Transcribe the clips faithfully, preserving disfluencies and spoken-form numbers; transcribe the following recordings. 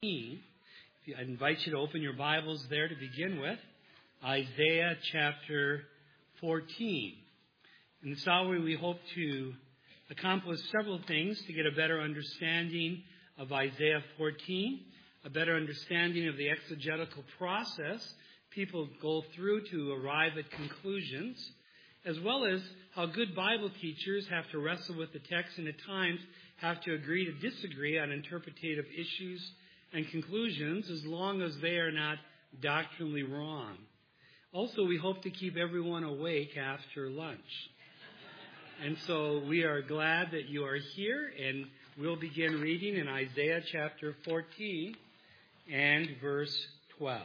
I invite you to open your Bibles there to begin with. Isaiah chapter fourteen. In this hour, we hope to accomplish several things to get a better understanding of Isaiah fourteen, a better understanding of the exegetical process people go through to arrive at conclusions, as well as how good Bible teachers have to wrestle with the text and at times have to agree to disagree on interpretative issues and conclusions as long as they are not doctrinally wrong. Also, we hope to keep everyone awake after lunch. And so we are glad that you are here, and we'll begin reading in Isaiah chapter fourteen and verse twelve.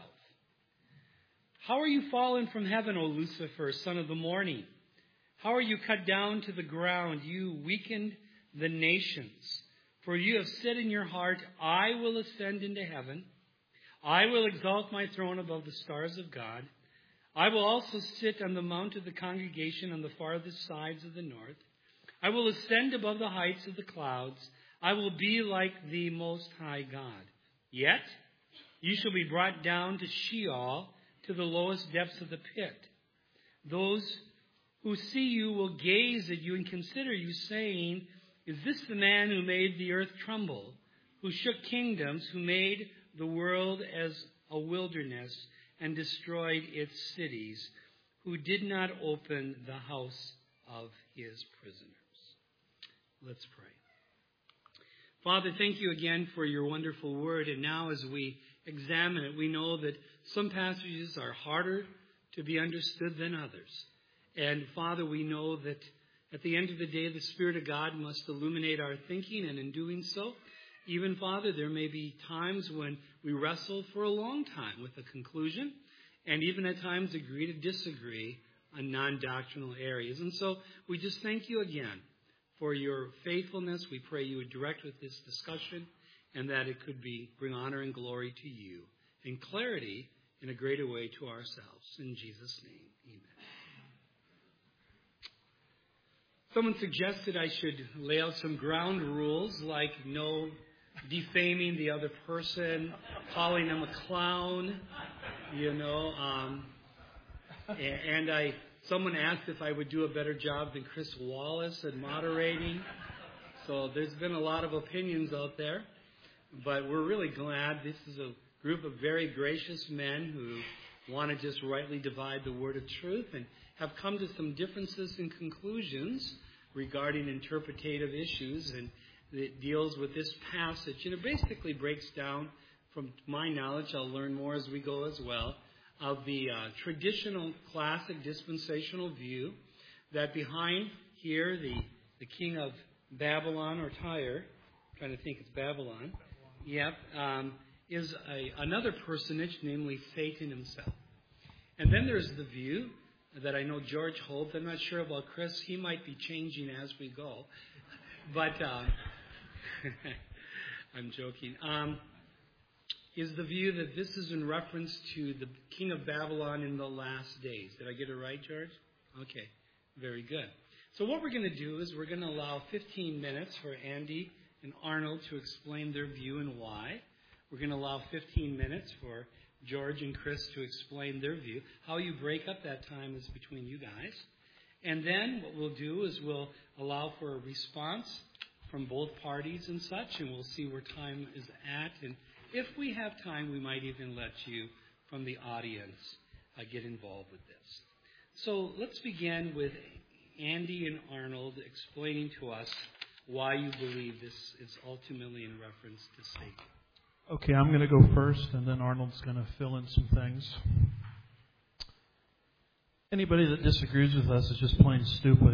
How are you fallen from heaven, O Lucifer, son of the morning? How are you cut down to the ground, you weakened the nations? For you have said in your heart, I will ascend into heaven. I will exalt my throne above the stars of God. I will also sit on the mount of the congregation on the farthest sides of the north. I will ascend above the heights of the clouds. I will be like the Most High God. Yet you shall be brought down to Sheol, to the lowest depths of the pit. Those who see you will gaze at you and consider you, saying, is this the man who made the earth tremble, who shook kingdoms, who made the world as a wilderness and destroyed its cities, who did not open the house of his prisoners? Let's pray. Father, thank you again for your wonderful word. And now as we examine it, we know that some passages are harder to be understood than others. And Father, we know that at the end of the day, the Spirit of God must illuminate our thinking, and in doing so, even, Father, there may be times when we wrestle for a long time with a conclusion, and even at times agree to disagree on non-doctrinal areas. And so we just thank you again for your faithfulness. We pray you would direct with this discussion, and that it could be bring honor and glory to you, and clarity in a greater way to ourselves. In Jesus' name, amen. Someone suggested I should lay out some ground rules, like no defaming the other person, calling them a clown, you know. Um, and I, someone asked if I would do a better job than Chris Wallace at moderating. So there's been a lot of opinions out there, but we're really glad. This is a group of very gracious men who want to just rightly divide the word of truth and have come to some differences in conclusions regarding interpretative issues, and it deals with this passage. And it basically breaks down, from my knowledge, I'll learn more as we go as well, of the uh, traditional classic dispensational view that behind here, the, the king of Babylon or Tyre, I'm trying to think it's Babylon, yep, um, is a, another personage, namely Satan himself. And then there's the view that I know George holds. I'm not sure about Chris. He might be changing as we go. But uh, I'm joking. Um, is the view that this is in reference to the king of Babylon in the last days. Did I get it right, George? Okay, very good. So what we're going to do is we're going to allow fifteen minutes for Andy and Arnold to explain their view and why. We're going to allow fifteen minutes for George and Chris to explain their view. How you break up that time is between you guys. And then what we'll do is we'll allow for a response from both parties and such, and we'll see where time is at. And if we have time, we might even let you from the audience uh, get involved with this. So let's begin with Andy and Arnold explaining to us why you believe this is ultimately in reference to Satan. Okay, I'm going to go first, and then Arnold's going to fill in some things. Anybody that disagrees with us is just plain stupid.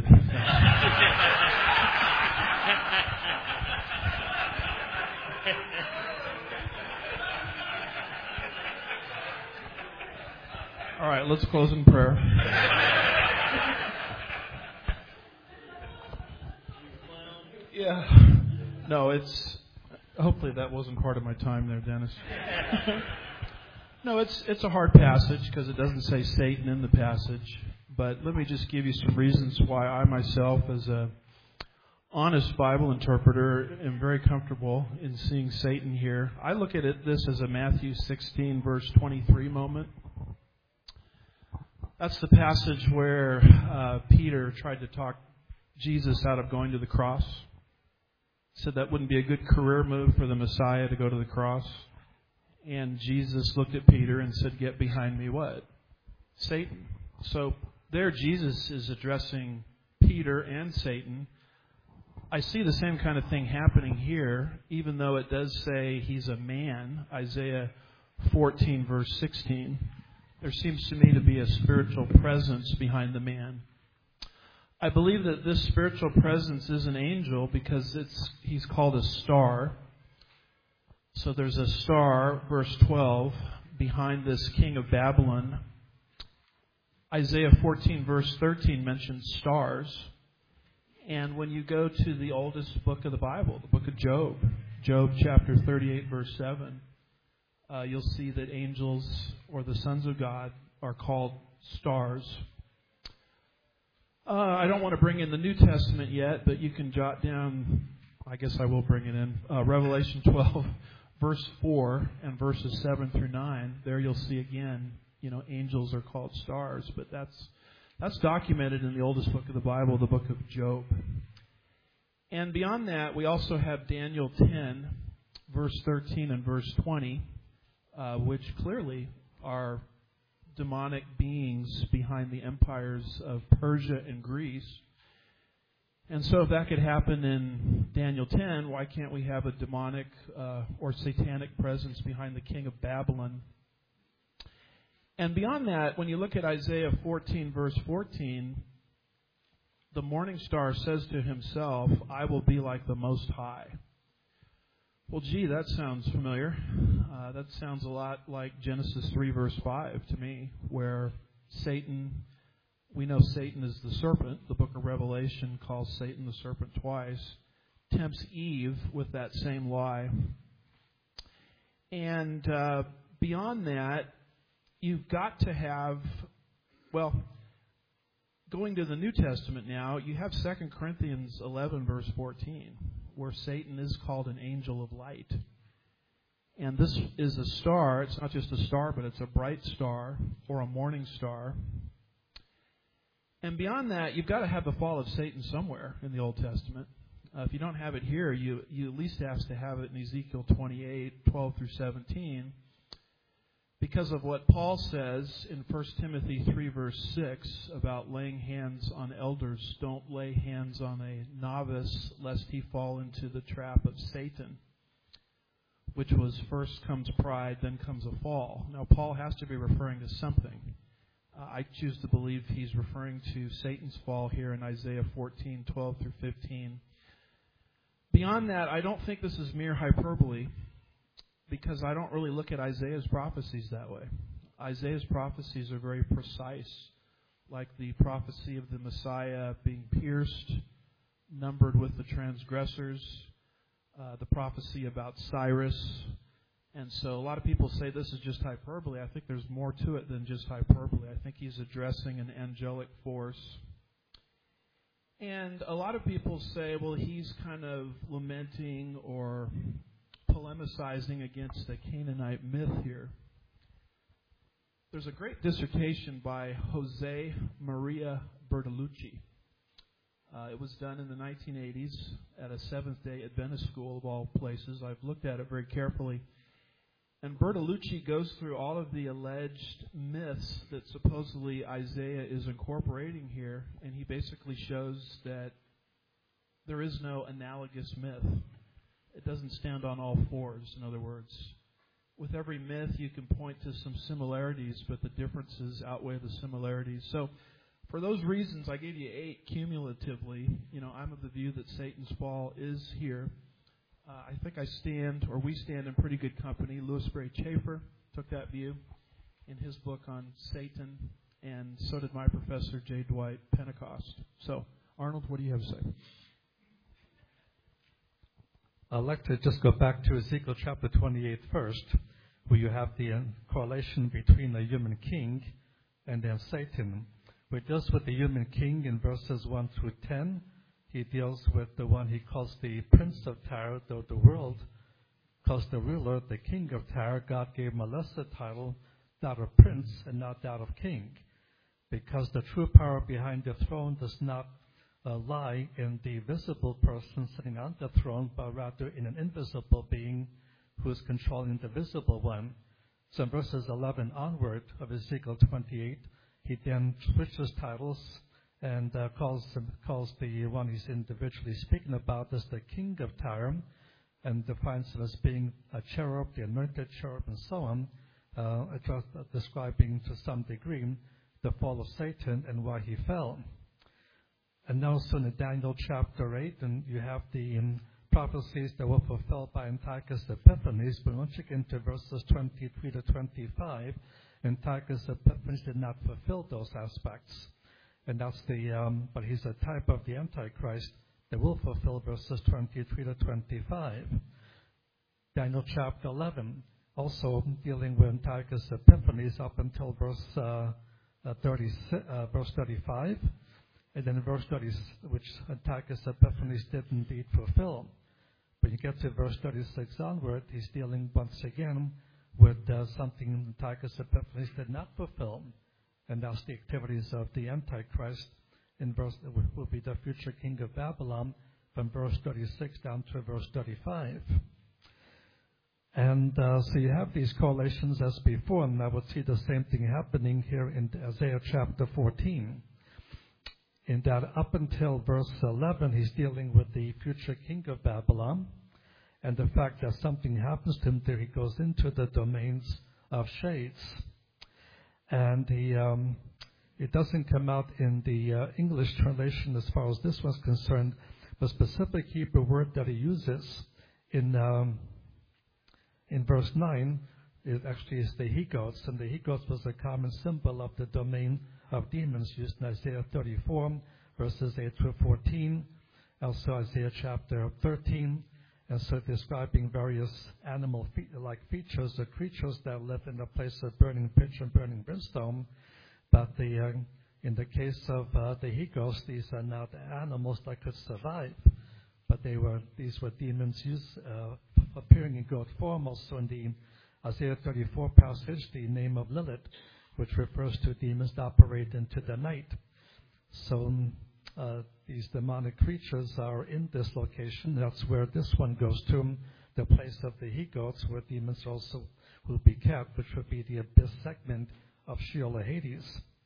All right, let's close in prayer. Yeah. No, it's... Hopefully that wasn't part of my time there, Dennis. No, it's it's a hard passage because it doesn't say Satan in the passage. But let me just give you some reasons why I myself, as a honest Bible interpreter, am very comfortable in seeing Satan here. I look at it this as a Matthew sixteen, verse twenty-three moment. That's the passage where uh, Peter tried to talk Jesus out of going to the cross. Said that wouldn't be a good career move for the Messiah to go to the cross. And Jesus looked at Peter and said, "Get behind me," what? Satan. So there Jesus is addressing Peter and Satan. I see the same kind of thing happening here, even though it does say he's a man, Isaiah fourteen, verse sixteen. There seems to me to be a spiritual presence behind the man. I believe that this spiritual presence is an angel because it's he's called a star. So there's a star, verse twelve, behind this king of Babylon. Isaiah fourteen, verse thirteen mentions stars. And when you go to the oldest book of the Bible, the book of Job, Job chapter thirty-eight, verse seven, uh, you'll see that angels or the sons of God are called stars. Uh, I don't want to bring in the New Testament yet, but you can jot down, I guess I will bring it in, uh, Revelation twelve, verse four and verses seven through nine. There you'll see again, you know, angels are called stars, but that's that's documented in the oldest book of the Bible, the book of Job. And beyond that, we also have Daniel ten, verse thirteen and verse twenty, uh, which clearly are demonic beings behind the empires of Persia and Greece. And so if that could happen in Daniel ten, why can't we have a demonic uh, or satanic presence behind the king of Babylon? And beyond that, when you look at Isaiah fourteen, verse fourteen, the morning star says to himself, "I will be like the Most High." Well, gee, that sounds familiar. Uh, that sounds a lot like Genesis three, verse five to me, where Satan, we know Satan is the serpent. The book of Revelation calls Satan the serpent twice, tempts Eve with that same lie. And uh, beyond that, you've got to have, well, going to the New Testament now, you have Second Corinthians eleven, verse fourteen, where Satan is called an angel of light. And this is a star. It's not just a star, but it's a bright star or a morning star. And beyond that, you've got to have the fall of Satan somewhere in the Old Testament. Uh, if you don't have it here, you, you at least have to have it in Ezekiel twenty-eight, twelve through seventeen. Because of what Paul says in First Timothy three, verse six, about laying hands on elders. Don't lay hands on a novice, lest he fall into the trap of Satan, which was first comes pride, then comes a fall. Now, Paul has to be referring to something. Uh, I choose to believe he's referring to Satan's fall here in Isaiah fourteen, twelve through fifteen. Beyond that, I don't think this is mere hyperbole, because I don't really look at Isaiah's prophecies that way. Isaiah's prophecies are very precise, like the prophecy of the Messiah being pierced, numbered with the transgressors, uh, the prophecy about Cyrus. And so a lot of people say this is just hyperbole. I think there's more to it than just hyperbole. I think he's addressing an angelic force. And a lot of people say, well, he's kind of lamenting or polemicizing against the Canaanite myth here. There's a great dissertation by Jose Maria Bertolucci. Uh, it was done in the nineteen eighties at a Seventh-day Adventist school of all places. I've looked at it very carefully. And Bertolucci goes through all of the alleged myths that supposedly Isaiah is incorporating here, and he basically shows that there is no analogous myth. It doesn't stand on all fours, in other words. With every myth, you can point to some similarities, but the differences outweigh the similarities. So, for those reasons, I gave you eight cumulatively. You know, I'm of the view that Satan's fall is here. Uh, I think I stand, or we stand in pretty good company. Louis Sperry Chafer took that view in his book on Satan, and so did my professor, J. Dwight Pentecost. So, Arnold, what do you have to say? I'd like to just go back to Ezekiel chapter twenty-eight first, where you have the uh, correlation between the human king and then Satan. We deals with the human king in verses one through ten. he deals with the one he calls the Prince of Tyre, though the world calls the ruler the King of Tyre. God gave him a lesser title, that of Prince, and not that of King, because the true power behind the throne does not uh, lie in the visible person sitting on the throne, but rather in an invisible being who is controlling the visible one. So in verses eleven onward of Ezekiel twenty-eight, he then switches titles and uh, calls calls the one he's individually speaking about as the King of Tyre, and defines him as being a cherub, the anointed cherub, and so on, uh, just, uh, describing to some degree the fall of Satan and why he fell. And now, so in Daniel chapter eight, and you have the um, prophecies that were fulfilled by Antiochus Epiphanes, but once you get into verses twenty-three to twenty-five, Antiochus Epiphanes did not fulfill those aspects. And that's the, um, but he's a type of the Antichrist that will fulfill verses twenty-three to twenty-five. Daniel chapter eleven, also dealing with Antiochus Epiphanes up until verse uh, uh, thirty, uh, verse thirty-five, and then verse thirty, which Antiochus Epiphanes did indeed fulfill. When you get to verse thirty-six onward, he's dealing once again with uh, something Antiochus Epiphanes did not fulfill, and that's the activities of the Antichrist. In verse, will be the future king of Babylon, from verse thirty-six down to verse thirty-five. And uh, so you have these correlations as before, and I would see the same thing happening here in Isaiah chapter fourteen. In that up until verse eleven, he's dealing with the future king of Babylon, and the fact that something happens to him there, he goes into the domains of shades. And he... Um, It doesn't come out in the uh, English translation as far as this was concerned. The specific Hebrew word that he uses in um, in verse nine is actually is the he-goats, and the he-goats was a common symbol of the domain of demons used in Isaiah thirty-four, verses eight through fourteen, also Isaiah chapter thirteen, and so describing various animal fe- like features or creatures that live in a place of burning pitch and burning brimstone. But the, uh, in the case of uh, the he-goats, these are not animals that could survive, but they were these were demons used, uh, appearing in goat form. Also in the Isaiah thirty-four passage, the name of Lilith, which refers to demons that operate into the night. So uh, these demonic creatures are in this location. That's where this one goes to, the place of the he-goats, where demons also will be kept, which would be the abyss segment of Sheol or Hades.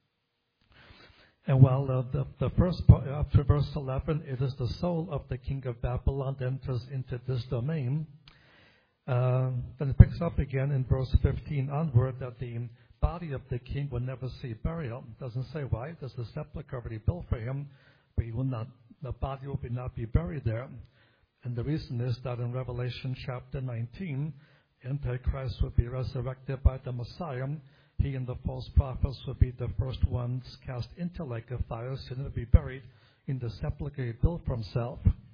And while uh, the, the first part, up to verse eleven, it is the soul of the king of Babylon that enters into this domain. Uh, then it picks up again in verse fifteen onward that the body of the king will never see burial. It doesn't say why. There's a sepulchre already built for him, but he will not, the body will be not be buried there. And the reason is that in Revelation chapter nineteen, Antichrist will be resurrected by the Messiah. He and the false prophets will be the first ones cast into lake of fire, so they'll be buried in the sepulchre he built for himself.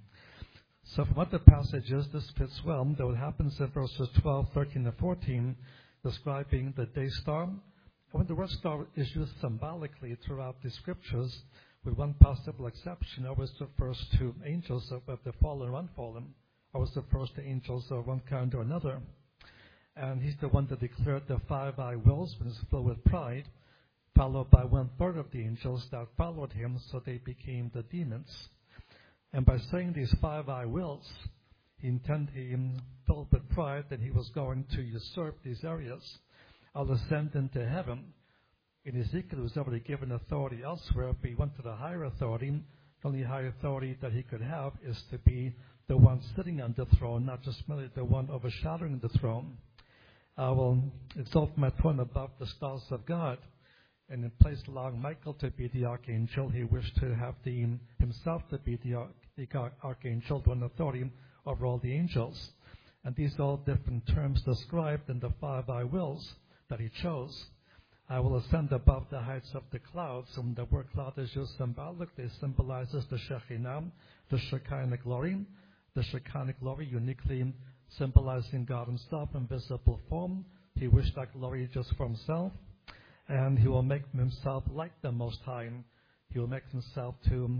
So from what the passage is, this fits well. Though it happens in verses twelve, thirteen, and fourteen, describing the day star. And when the word star is used symbolically throughout the scriptures, with one possible exception, always refers to angels of the fallen or unfallen, always refers to angels of one kind or another. And he's the one that declared the five I wills when he's filled with pride, followed by one-third of the angels that followed him, so they became the demons. And by saying these five I wills, he intended him filled with pride that he was going to usurp these areas. I'll ascend into heaven. In Ezekiel, he was already given authority elsewhere, but he went to the higher authority. The only higher authority that he could have is to be the one sitting on the throne, not just merely the one overshadowing the throne. I will exalt my throne above the stars of God. And in place allowing Michael to be the archangel, he wished to have the, himself to be the, the archangel, the one authority over all the angels. And these are all different terms described in the five I wills that he chose. I will ascend above the heights of the clouds. And the word cloud is used symbolically. It symbolizes the Shekinah, the Shekinah glory. The Shekinah glory uniquely symbolizing God himself in visible form. He wished that glory just for himself, and he will make himself like the Most High. He will make himself to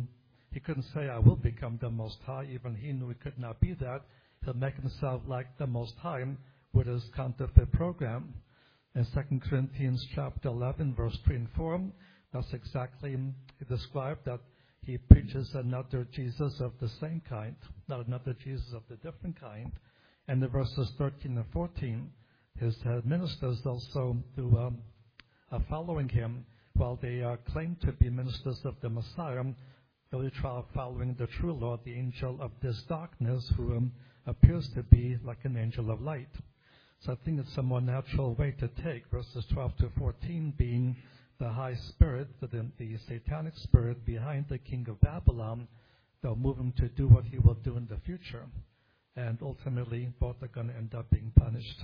he couldn't say, I will become the Most High. Even he knew he could not be that. He'll make himself like the Most High with his counterfeit program. In Second Corinthians chapter eleven, verse three and four, that's exactly described, that he preaches another Jesus of the same kind, not another Jesus of the different kind. And in verses thirteen and fourteen, his uh, ministers also do um, are following him, while they uh, claim to be ministers of the Messiah, really try following the true Lord, the angel of this darkness, who um, appears to be like an angel of light. So I think it's a more natural way to take verses twelve to fourteen being the high spirit, the, the satanic spirit behind the king of Babylon. They'll move him to do what he will do in the future. And ultimately, both are going to end up being punished.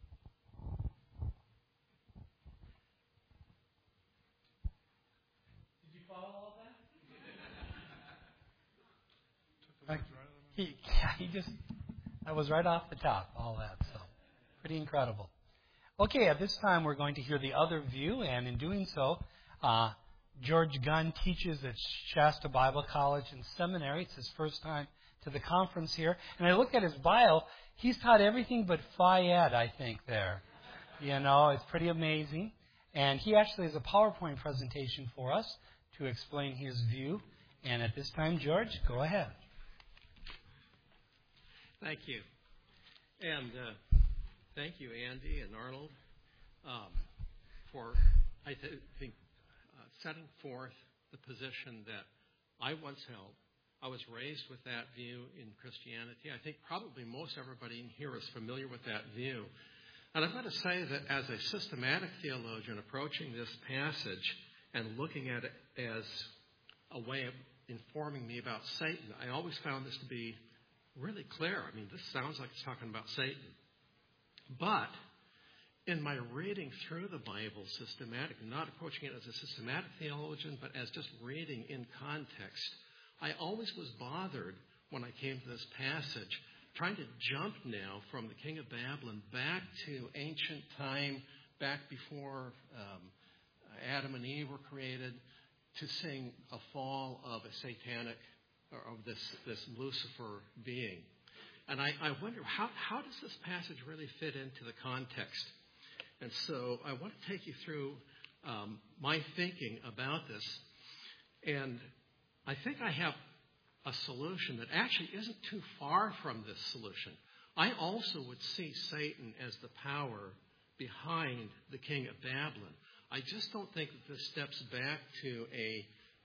Did you follow all that? he, yeah, he just, that was right off the top, all that, so pretty incredible. Okay, at this time we're going to hear the other view, and in doing so, uh, George Gunn teaches at Shasta Bible College and Seminary. It's his first time to the conference here. And I look at his bio, he's taught everything but Phi Ed, I think, there. You know, it's pretty amazing. And he actually has a PowerPoint presentation for us to explain his view. And at this time, George, go ahead. Thank you. And uh, thank you, Andy and Arnold, um, for, I th- think, uh, setting forth the position that I once held. I was raised with that view in Christianity. I think probably most everybody in here is familiar with that view. And I've got to say that as a systematic theologian approaching this passage and looking at it as a way of informing me about Satan, I always found this to be really clear. I mean, this sounds like it's talking about Satan. But in my reading through the Bible systematic, not approaching it as a systematic theologian, but as just reading in context, I always was bothered when I came to this passage, trying to jump now from the king of Babylon back to ancient time, back before um, Adam and Eve were created, to seeing a fall of a satanic, or of this, this Lucifer being. And I, I wonder, how, how does this passage really fit into the context? And so I want to take you through um, my thinking about this. And I think I have a solution that actually isn't too far from this solution. I also would see Satan as the power behind the king of Babylon. I just don't think that this steps back to a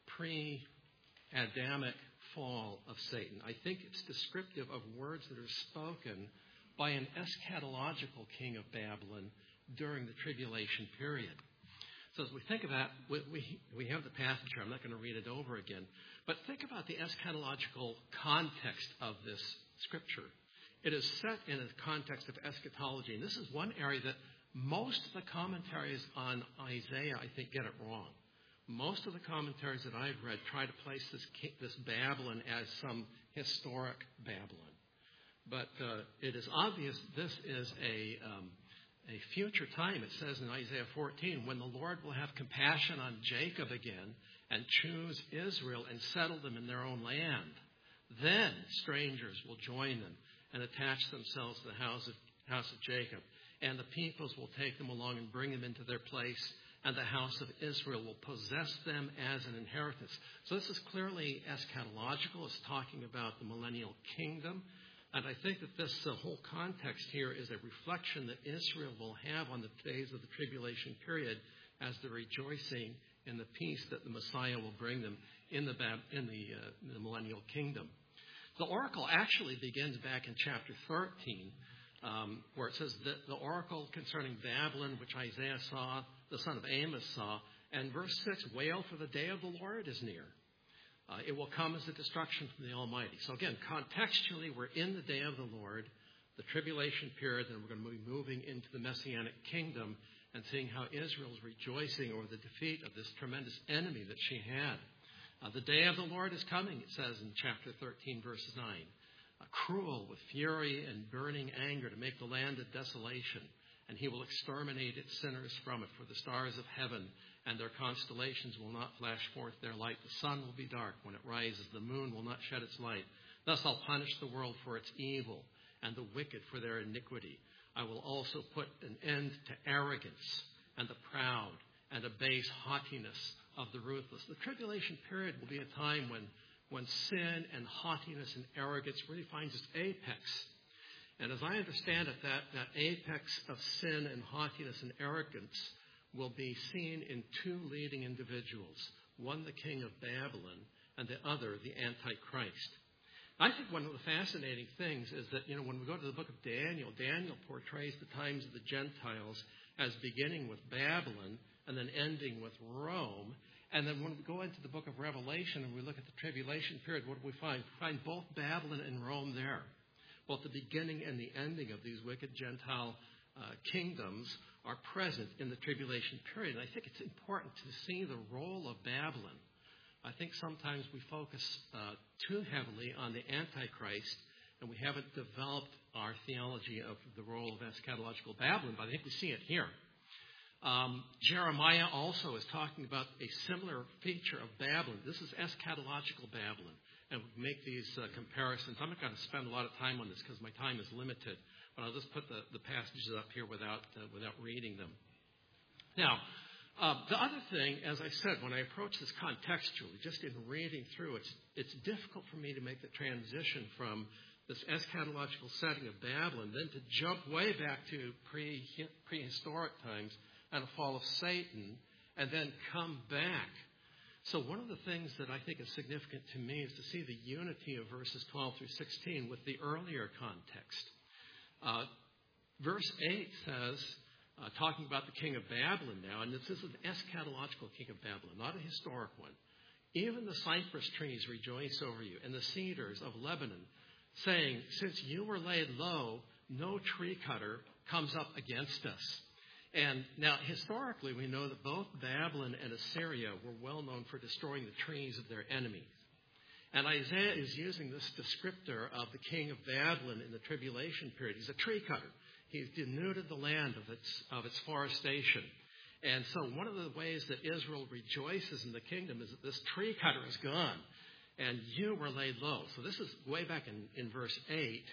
pre-Adamic fall of Satan. I think it's descriptive of words that are spoken by an eschatological king of Babylon during the tribulation period. So as we think of that, we, we, we have the passage here. I'm not going to read it over again. But think about the eschatological context of this scripture. It is set in a context of eschatology. And this is one area that most of the commentaries on Isaiah, I think, get it wrong. Most of the commentaries that I've read try to place this, this Babylon as some historic Babylon. But uh, it is obvious this is a... Um, A future time, it says in Isaiah fourteen, when the Lord will have compassion on Jacob again and choose Israel and settle them in their own land. Then strangers will join them and attach themselves to the house of, house of Jacob. And the peoples will take them along and bring them into their place. And the house of Israel will possess them as an inheritance. So this is clearly eschatological. It's talking about the millennial kingdom. And I think that this uh, whole context here is a reflection that Israel will have on the days of the tribulation period as they're rejoicing in the peace that the Messiah will bring them in the in the, uh, in the millennial kingdom. The oracle actually begins back in chapter thirteen, um, where it says that the oracle concerning Babylon, which Isaiah saw, the son of Amos saw, and verse six, wail, for the day of the Lord is near. Uh, it will come as a destruction from the Almighty. So again, contextually, we're in the day of the Lord, the tribulation period, and we're going to be moving into the Messianic kingdom and seeing how Israel is rejoicing over the defeat of this tremendous enemy that she had. Uh, the day of the Lord is coming, it says in chapter thirteen, verse nine. Uh, cruel with fury and burning anger to make the land a desolation and he will exterminate its sinners from it. For the stars of heaven and their constellations will not flash forth their light. The sun will be dark when it rises. The moon will not shed its light. Thus I'll punish the world for its evil and the wicked for their iniquity. I will also put an end to arrogance and the proud and a base haughtiness of the ruthless. The tribulation period will be a time when, when sin and haughtiness and arrogance really finds its apex. And as I understand it, that, that apex of sin and haughtiness and arrogance will be seen in two leading individuals, one the king of Babylon and the other the Antichrist. I think one of the fascinating things is that, you know, when we go to the book of Daniel, Daniel portrays the times of the Gentiles as beginning with Babylon and then ending with Rome. And then when we go into the book of Revelation and we look at the tribulation period, what do we find? We find both Babylon and Rome there. Both the beginning and the ending of these wicked Gentile uh, kingdoms are present in the tribulation period. And I think it's important to see the role of Babylon. I think sometimes we focus uh, too heavily on the Antichrist, and we haven't developed our theology of the role of eschatological Babylon, but I think we see it here. Um, Jeremiah also is talking about a similar feature of Babylon. This is eschatological Babylon, and we make these uh, comparisons. I'm not going to spend a lot of time on this because my time is limited, but I'll just put the, the passages up here without uh, without reading them. Now, Uh, the other thing, as I said, when I approach this contextually, just in reading through, it's, it's difficult for me to make the transition from this eschatological setting of Babylon, then to jump way back to pre, prehistoric times and the fall of Satan, and then come back. So one of the things that I think is significant to me is to see the unity of verses twelve through sixteen with the earlier context. Uh, verse eight says, Uh, talking about the king of Babylon now, and this is an eschatological king of Babylon, not a historic one. Even the cypress trees rejoice over you, and the cedars of Lebanon, saying, since you were laid low, no tree cutter comes up against us. And now, historically, we know that both Babylon and Assyria were well known for destroying the trees of their enemies. And Isaiah is using this descriptor of the king of Babylon in the tribulation period. He's a tree cutter. He's denuded the land of its of its forestation. And so one of the ways that Israel rejoices in the kingdom is that this tree cutter is gone, and you were laid low. So this is way back in, in verse eight.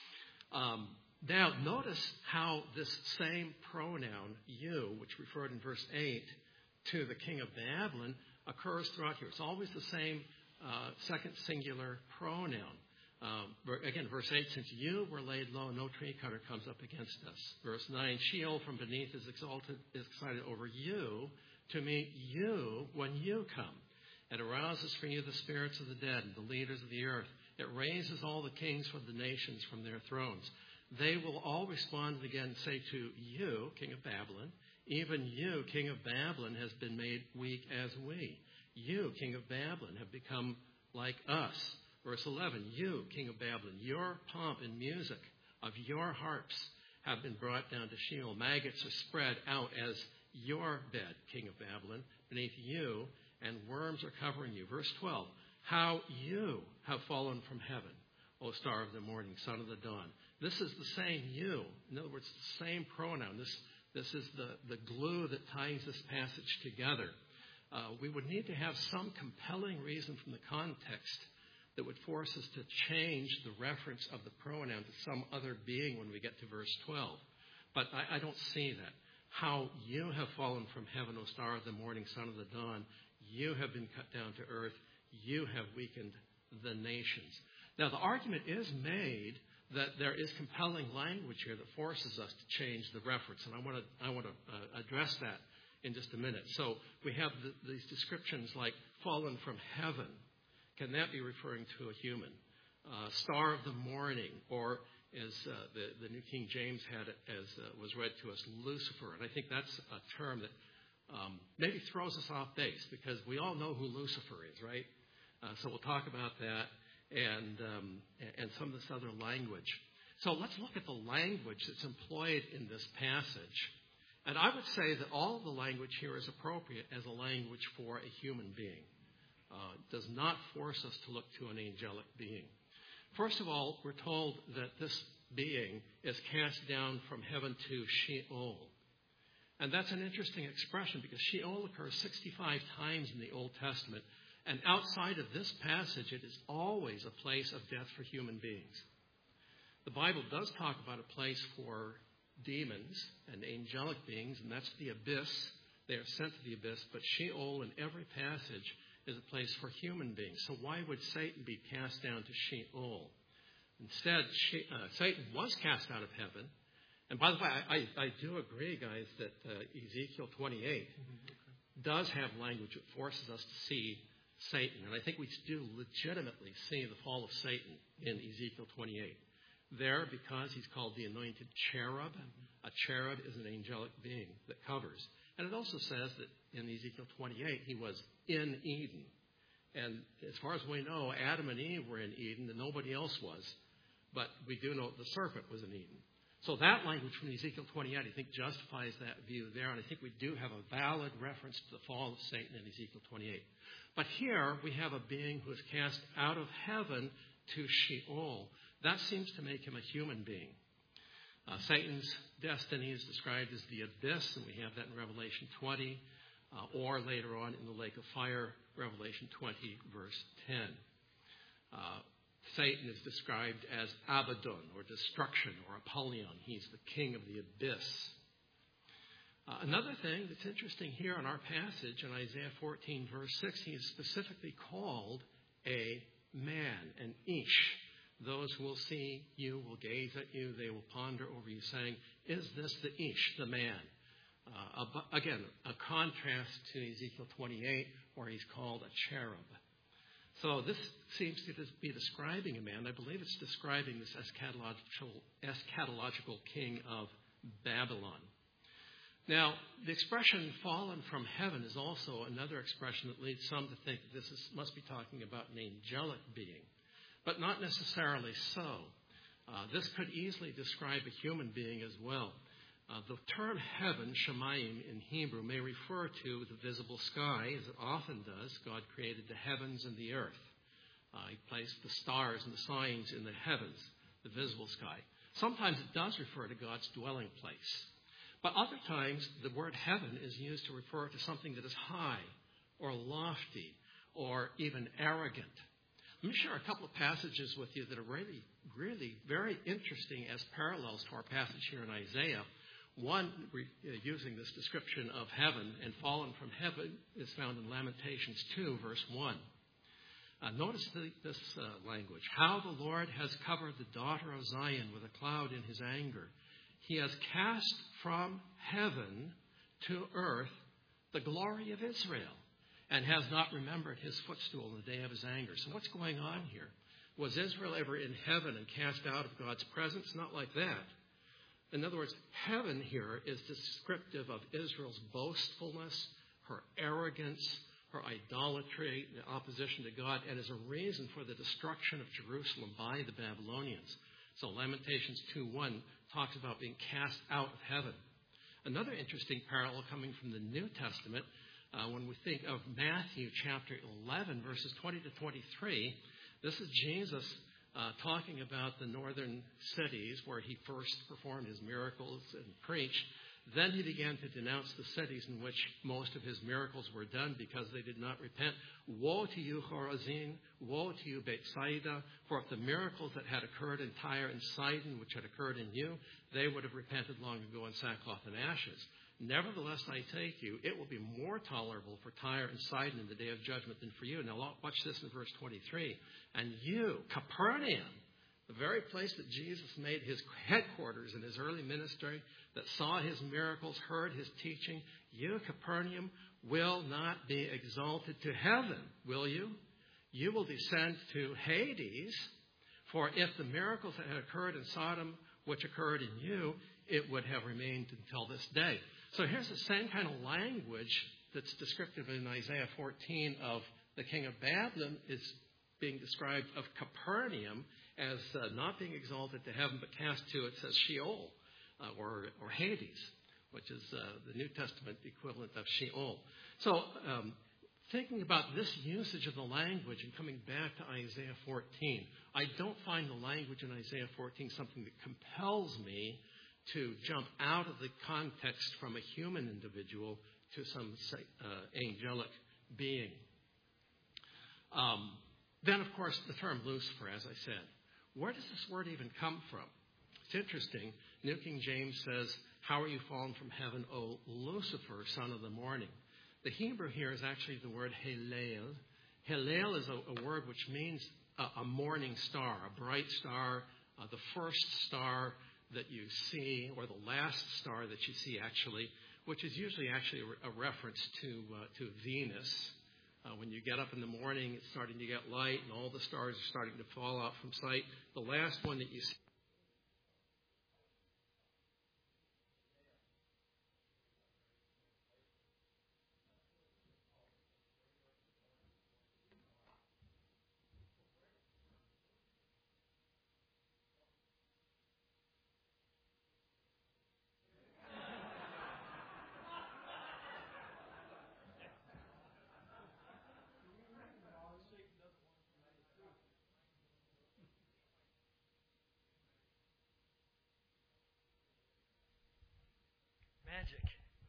Um, now, notice how this same pronoun, you, which referred in verse eight to the king of Babylon, occurs throughout here. It's always the same uh, second singular pronoun. Um, again, verse eight, since you were laid low, no tree cutter comes up against us. Verse nine, Sheol from beneath is exalted, is excited over you to meet you when you come. It arouses for you the spirits of the dead and the leaders of the earth. It raises all the kings of the nations from their thrones. They will all respond and again say to you, king of Babylon, even you, king of Babylon, has been made weak as we. You, king of Babylon, have become like us. Verse eleven, you, king of Babylon, your pomp and music of your harps have been brought down to Sheol. Maggots are spread out as your bed, king of Babylon, beneath you, and worms are covering you. Verse twelve, how you have fallen from heaven, O star of the morning, son of the dawn. This is the same you. In other words, the same pronoun. This, this is the, the glue that ties this passage together. Uh, we would need to have some compelling reason from the context that would force us to change the reference of the pronoun to some other being when we get to verse twelve. But I, I don't see that. How you have fallen from heaven, O star of the morning, son of the dawn. You have been cut down to earth. You have weakened the nations. Now, the argument is made that there is compelling language here that forces us to change the reference. And I want to, I want to uh, address that in just a minute. So we have the, these descriptions like fallen from heaven. Can that be referring to a human? Uh, star of the morning, or as uh, the, the New King James had it, as uh, was read to us, Lucifer. And I think that's a term that um, maybe throws us off base because we all know who Lucifer is, right? Uh, so we'll talk about that and um, and some of this other language. So let's look at the language that's employed in this passage. And I would say that all of the language here is appropriate as a language for a human being. Uh, does not force us to look to an angelic being. First of all, we're told that this being is cast down from heaven to Sheol. And that's an interesting expression because Sheol occurs sixty-five times in the Old Testament. And outside of this passage, it is always a place of death for human beings. The Bible does talk about a place for demons and angelic beings, and that's the abyss. They are sent to the abyss. But Sheol in every passage is a place for human beings. So why would Satan be cast down to Sheol? Instead, she, uh, Satan was cast out of heaven. And by the way, I, I, I do agree, guys, that uh, Ezekiel twenty-eight does have language that forces us to see Satan. And I think we do legitimately see the fall of Satan in Ezekiel twenty-eight. There, because he's called the anointed cherub, a cherub is an angelic being that covers. And it also says that in Ezekiel twenty-eight, he was in Eden. And as far as we know, Adam and Eve were in Eden, and nobody else was. But we do know the serpent was in Eden. So that language from Ezekiel twenty-eight, I think, justifies that view there. And I think we do have a valid reference to the fall of Satan in Ezekiel twenty-eight. But here we have a being who is cast out of heaven to Sheol. That seems to make him a human being. Uh, Satan's destiny is described as the abyss, and we have that in Revelation twenty, uh, or later on in the lake of fire, Revelation twenty, verse ten. Uh, Satan is described as Abaddon, or destruction, or Apollyon. He's the king of the abyss. Uh, another thing that's interesting here in our passage in Isaiah fourteen, verse six, he is specifically called a man, an ish. Those who will see you will gaze at you. They will ponder over you, saying, is this the ish, the man? Uh, a, again, a contrast to Ezekiel twenty-eight, where he's called a cherub. So this seems to be describing a man. I believe it's describing this eschatological, eschatological king of Babylon. Now, the expression fallen from heaven is also another expression that leads some to think this is, must be talking about an angelic being. But not necessarily so. Uh, this could easily describe a human being as well. Uh, the term heaven, Shemayim in Hebrew, may refer to the visible sky, as it often does. God created the heavens and the earth. Uh, he placed the stars and the signs in the heavens, the visible sky. Sometimes it does refer to God's dwelling place. But other times, the word heaven is used to refer to something that is high or lofty or even arrogant. Let me share a couple of passages with you that are really, really very interesting as parallels to our passage here in Isaiah. One, using this description of heaven and fallen from heaven, is found in Lamentations two, verse one. Uh, notice the, this uh, language. How the Lord has covered the daughter of Zion with a cloud in his anger. He has cast from heaven to earth the glory of Israel, and has not remembered his footstool in the day of his anger. So what's going on here? Was Israel ever in heaven and cast out of God's presence? Not like that. In other words, heaven here is descriptive of Israel's boastfulness, her arrogance, her idolatry, the opposition to God, and is a reason for the destruction of Jerusalem by the Babylonians. So Lamentations two one talks about being cast out of heaven. Another interesting parallel coming from the New Testament, Uh, when we think of Matthew chapter eleven, verses twenty to twenty-three, this is Jesus uh, talking about the northern cities where he first performed his miracles and preached. Then he began to denounce the cities in which most of his miracles were done because they did not repent. Woe to you, Chorazin! Woe to you, Bethsaida! For if the miracles that had occurred in Tyre and Sidon, which had occurred in you, they would have repented long ago in sackcloth and ashes. Nevertheless, I take you, it will be more tolerable for Tyre and Sidon in the day of judgment than for you. Now, watch this in verse twenty-three. And you, Capernaum, the very place that Jesus made his headquarters in his early ministry, that saw his miracles, heard his teaching, you, Capernaum, will not be exalted to heaven, will you? You will descend to Hades, for if the miracles that had occurred in Sodom, which occurred in you, it would have remained until this day. So here's the same kind of language that's descriptive in Isaiah fourteen of the king of Babylon is being described of Capernaum as uh, not being exalted to heaven, but cast to, it says, Sheol, uh, or, or Hades, which is uh, the New Testament equivalent of Sheol. So um, thinking about this usage of the language and coming back to Isaiah fourteen, I don't find the language in Isaiah fourteen something that compels me to jump out of the context from a human individual to some uh, angelic being. Um, then, of course, the term Lucifer, as I said. Where does this word even come from? It's interesting. New King James says, "How are you fallen from heaven, O Lucifer, son of the morning?" The Hebrew here is actually the word Hillel. Hillel is a, a word which means a, a morning star, a bright star, uh, the first star that you see, or the last star that you see, actually, which is usually actually a, re- a reference to uh, to Venus. Uh, when you get up in the morning, it's starting to get light, and all the stars are starting to fall out from sight. The last one that you see. Magic.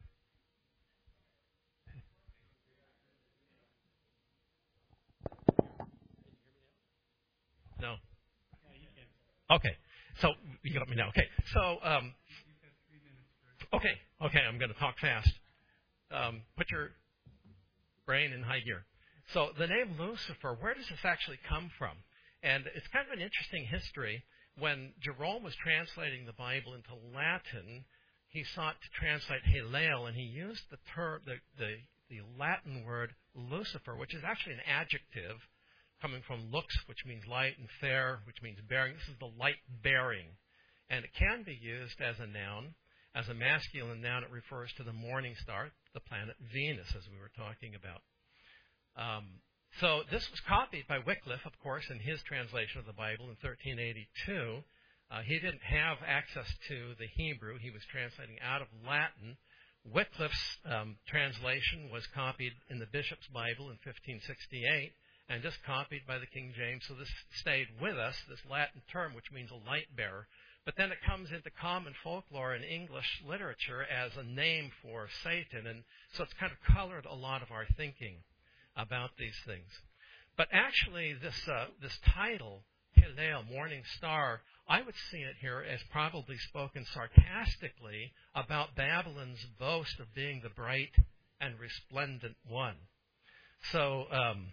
No. Okay. So you got me now. Okay. So um, okay. Okay. I'm going to talk fast. Um, put your brain in high gear. So the name Lucifer, where does this actually come from? And it's kind of an interesting history. When Jerome was translating the Bible into Latin, he sought to translate Hillel, and he used the term, the, the, the Latin word Lucifer, which is actually an adjective coming from lux, which means light, and fair, which means bearing. This is the light-bearing. And it can be used as a noun. As a masculine noun, it refers to the morning star, the planet Venus, as we were talking about. Um, so this was copied by Wycliffe, of course, in his translation of the Bible in thirteen eighty-two. Uh, he didn't have access to the Hebrew. He was translating out of Latin. Wycliffe's um, translation was copied in the Bishop's Bible in fifteen sixty-eight and just copied by the King James. So this stayed with us, this Latin term, which means a light bearer. But then it comes into common folklore and English literature as a name for Satan. And so it's kind of colored a lot of our thinking about these things. But actually, this uh, this title, Hillel, morning star, I would see it here as probably spoken sarcastically about Babylon's boast of being the bright and resplendent one. So, um,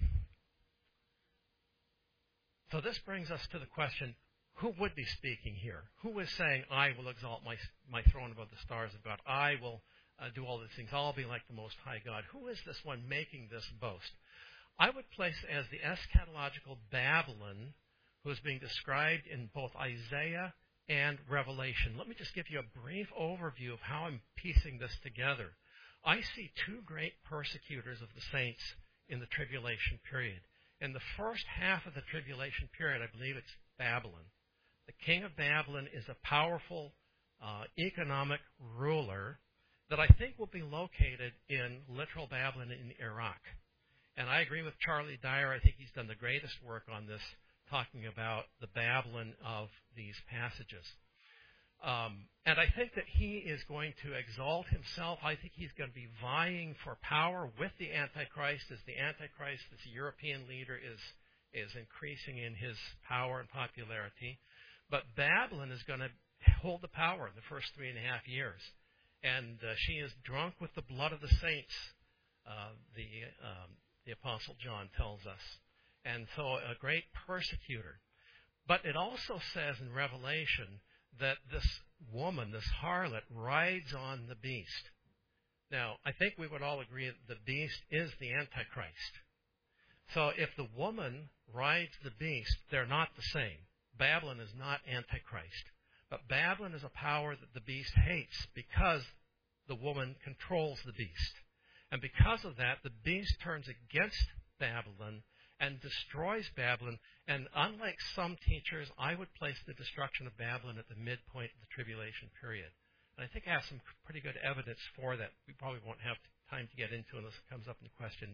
so this brings us to the question, who would be speaking here? Who is saying, I will exalt my, my throne above the stars of God. I will uh, do all these things. I'll be like the Most High God. Who is this one making this boast? I would place as the eschatological Babylon, who is being described in both Isaiah and Revelation. Let me just give you a brief overview of how I'm piecing this together. I see two great persecutors of the saints in the tribulation period. In the first half of the tribulation period, I believe it's Babylon. The king of Babylon is a powerful uh, economic ruler that I think will be located in literal Babylon in Iraq. And I agree with Charlie Dyer. I think he's done the greatest work on this, talking about the Babylon of these passages. Um, and I think that he is going to exalt himself. I think he's going to be vying for power with the Antichrist as the Antichrist, this European leader, is, is increasing in his power and popularity. But Babylon is going to hold the power in the first three and a half years. And uh, she is drunk with the blood of the saints, uh, the, um, the Apostle John tells us. And so a great persecutor. But it also says in Revelation that this woman, this harlot, rides on the beast. Now, I think we would all agree that the beast is the Antichrist. So if the woman rides the beast, they're not the same. Babylon is not Antichrist. But Babylon is a power that the beast hates because the woman controls the beast. And because of that, the beast turns against Babylon and destroys Babylon. And unlike some teachers, I would place the destruction of Babylon at the midpoint of the tribulation period. And I think I have some pretty good evidence for that. We probably won't have time to get into unless it comes up in the question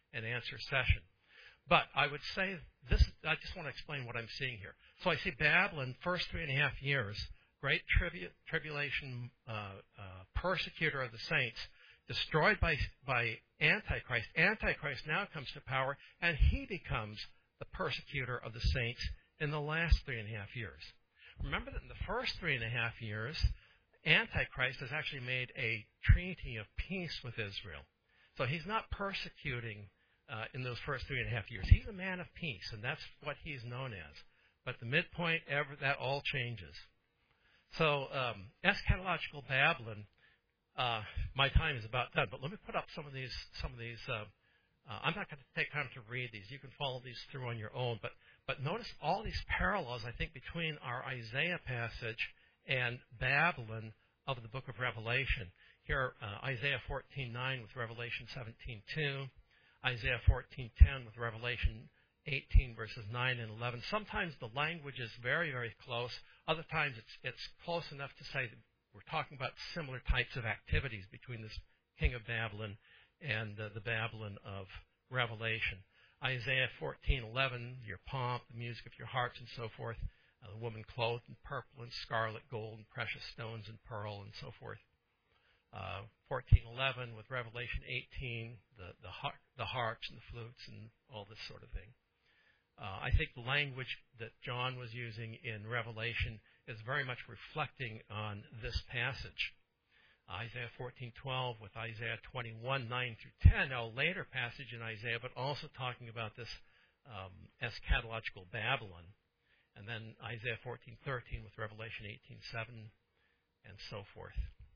and answer session. But I would say this, I just want to explain what I'm seeing here. So I see Babylon, first three and a half years, great tribu- tribulation, uh, uh, persecutor of the saints, destroyed by, by Antichrist. Antichrist now comes to power, and he becomes the persecutor of the saints in the last three and a half years. Remember that in the first three and a half years, Antichrist has actually made a treaty of peace with Israel. So he's not persecuting uh, in those first three and a half years. He's a man of peace, and that's what he's known as. But the midpoint, ever, that all changes. So um, eschatological Babylon, uh, my time is about done. But let me put up some of these. Some of these. Uh, uh, I'm not going to take time to read these. You can follow these through on your own. But but notice all these parallels, I think, between our Isaiah passage and Babylon of the book of Revelation. Here, uh, Isaiah fourteen nine with Revelation seventeen two, Isaiah fourteen ten with Revelation eighteen verses nine and eleven. Sometimes the language is very, very close. Other times it's it's close enough to say that we're talking about similar types of activities between this king of Babylon and uh, the Babylon of Revelation. Isaiah fourteen eleven, your pomp, the music of your harps, and so forth. Uh, the woman clothed in purple and scarlet, gold, and precious stones and pearl, and so forth. Uh, fourteen eleven with Revelation eighteen, the the, har- the harps and the flutes and all this sort of thing. Uh, I think the language that John was using in Revelation is very much reflecting on this passage. Isaiah fourteen twelve with Isaiah twenty-one nine through ten, a later passage in Isaiah, but also talking about this um, eschatological Babylon. And then Isaiah fourteen thirteen with Revelation eighteen seven, and so forth.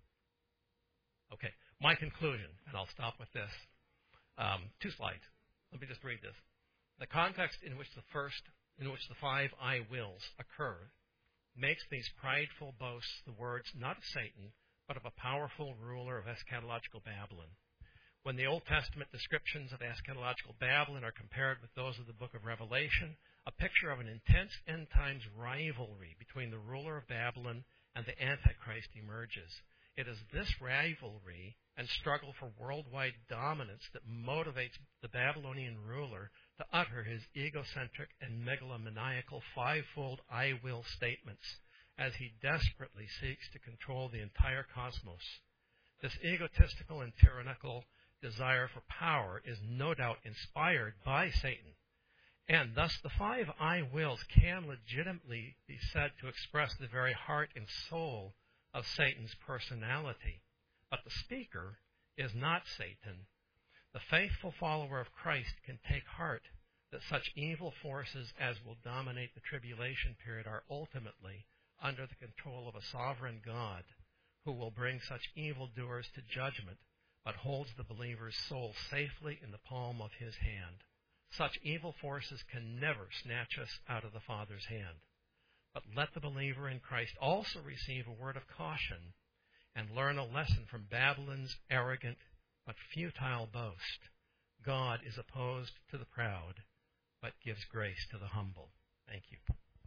Okay, my conclusion, and I'll stop with this. Um, two slides. Let me just read this. The context in which the first, in which the five I wills occur, makes these prideful boasts the words not of Satan, but of a powerful ruler of eschatological Babylon. When the Old Testament descriptions of eschatological Babylon are compared with those of the book of Revelation, a picture of an intense end times rivalry between the ruler of Babylon and the Antichrist emerges. It is this rivalry and struggle for worldwide dominance that motivates the Babylonian ruler to utter his egocentric and megalomaniacal fivefold I will statements as he desperately seeks to control the entire cosmos. This egotistical and tyrannical desire for power is no doubt inspired by Satan. And thus the five I wills can legitimately be said to express the very heart and soul of Satan's personality. But the speaker is not Satan. The faithful follower of Christ can take heart that such evil forces as will dominate the tribulation period are ultimately under the control of a sovereign God who will bring such evildoers to judgment, but holds the believer's soul safely in the palm of his hand. Such evil forces can never snatch us out of the Father's hand. But let the believer in Christ also receive a word of caution and learn a lesson from Babylon's arrogant but futile boast. God is opposed to the proud, but gives grace to the humble. Thank you.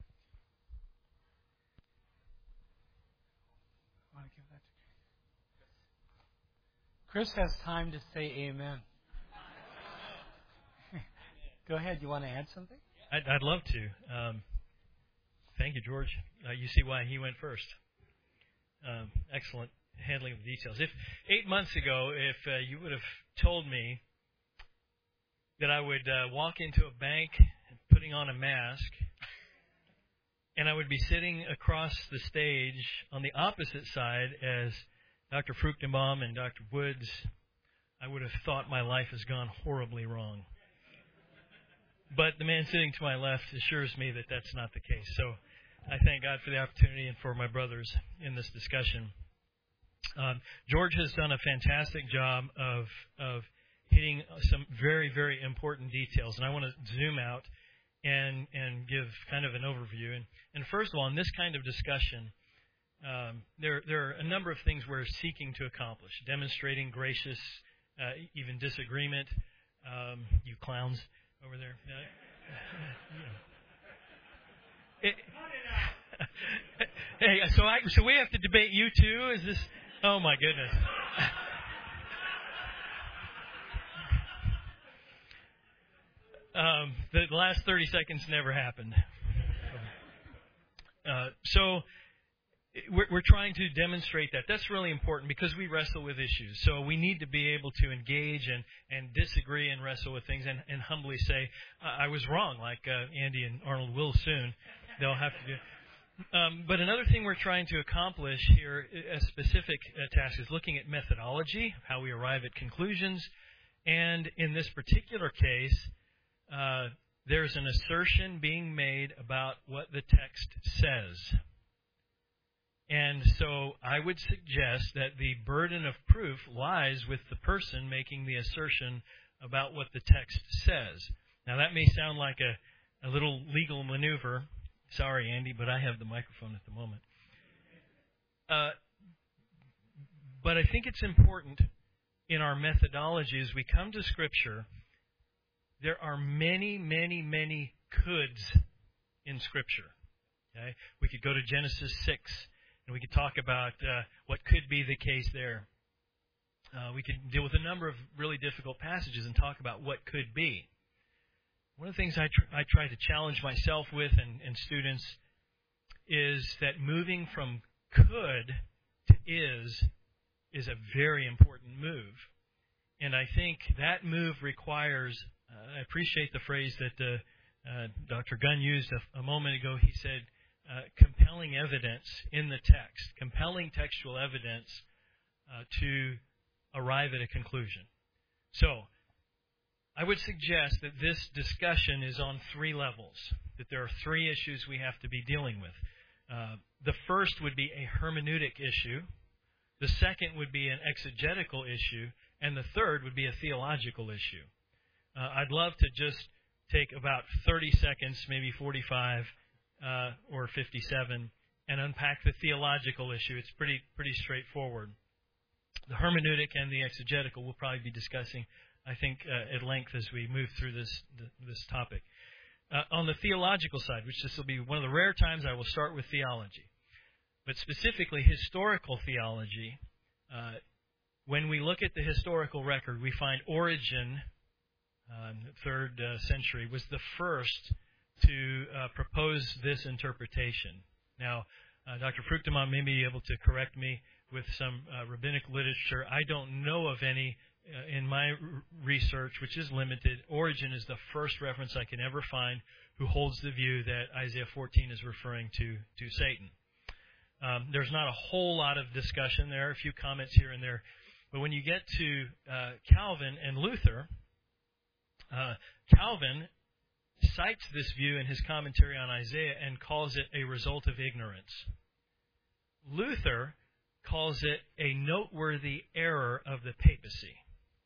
I want to give that to Chris. Chris has time to say amen. Go ahead. You want to add something? I'd, I'd love to. Um, thank you, George. Uh, you see why he went first. Um, excellent handling of the details. If eight months ago, if uh, you would have told me that I would uh, walk into a bank putting on a mask, and I would be sitting across the stage on the opposite side as Doctor Fruchtenbaum and Doctor Woods, I would have thought my life has gone horribly wrong. But the man sitting to my left assures me that that's not the case. So I thank God for the opportunity and for my brothers in this discussion. Um, George has done a fantastic job of of hitting some very, very important details. And I want to zoom out and and give kind of an overview. And, and first of all, in this kind of discussion, um, there, there are a number of things we're seeking to accomplish. Demonstrating gracious, uh, even disagreement. Um, you clowns over there. Uh, it, hey, so I, so we have to debate you too? Is this? Oh my goodness. Um, the last thirty seconds never happened. Uh, so we're, we're trying to demonstrate that. That's really important because we wrestle with issues. So we need to be able to engage and, and disagree and wrestle with things and, and humbly say, I was wrong, like uh, Andy and Arnold will soon. They'll have to do. Um, but another thing we're trying to accomplish here, a specific uh, task, is looking at methodology, how we arrive at conclusions. And in this particular case, uh, there's an assertion being made about what the text says. And so I would suggest that the burden of proof lies with the person making the assertion about what the text says. Now, that may sound like a, a little legal maneuver. Sorry, Andy, but I have the microphone at the moment. Uh, but I think it's important in our methodology as we come to Scripture. There are many, many, many coulds in Scripture. Okay? We could go to Genesis six, and we could talk about uh, what could be the case there. Uh, we could deal with a number of really difficult passages and talk about what could be. One of the things I, tr- I try to challenge myself with and, and students is that moving from could to is is a very important move. And I think that move requires, uh, I appreciate the phrase that uh, uh, Doctor Gunn used a, a moment ago. He said, uh, compelling evidence in the text, compelling textual evidence uh, to arrive at a conclusion. So, I would suggest that this discussion is on three levels, that there are three issues we have to be dealing with. Uh, the first would be a hermeneutic issue. The second would be an exegetical issue. And the third would be a theological issue. Uh, I'd love to just take about thirty seconds, maybe forty-five uh, or fifty-seven, and unpack the theological issue. It's pretty pretty straightforward. The hermeneutic and the exegetical we'll probably be discussing, I think, uh, at length as we move through this this topic. Uh, on the theological side, which this will be one of the rare times I will start with theology, but specifically historical theology. Uh, When we look at the historical record, we find Origen, uh, third uh, century, was the first to uh, propose this interpretation. Now, uh, Doctor Fruchtemont may be able to correct me with some uh, rabbinic literature. I don't know of any uh, in my r- research, which is limited. Origen is the first reference I can ever find who holds the view that Isaiah fourteen is referring to, to Satan. Um, there's not a whole lot of discussion there, a few comments here and there. But when you get to uh, Calvin and Luther, uh, Calvin cites this view in his commentary on Isaiah and calls it a result of ignorance. Luther calls it a noteworthy error of the papacy.